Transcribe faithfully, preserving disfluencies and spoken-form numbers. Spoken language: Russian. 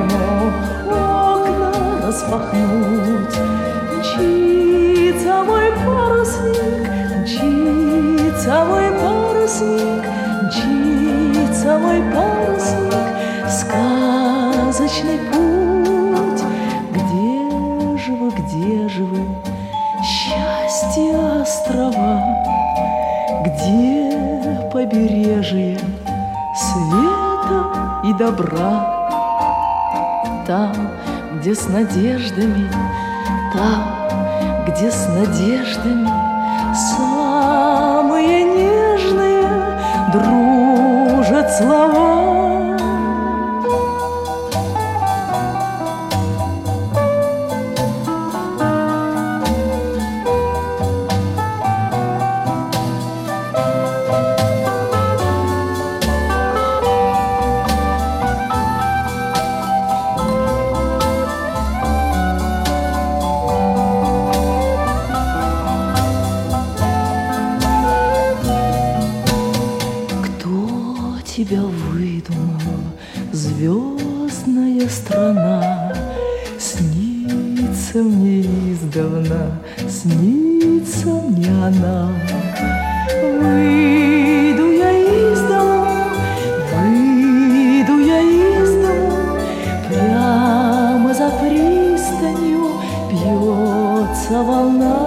окна распахнуть. Мчится мой парусник, мчится мой парусник, мчится мой парусник, сказочный путь. Где же вы, где же вы, счастье острова? Где побережье света и добра? Там, где с надеждами, там, где с надеждами самые нежные дружат слова. Тебя выдумала звездная страна, снится мне издавна, снится мне она. Выйду я из дома, выйду я из дома, прямо за пристанью бьется волна.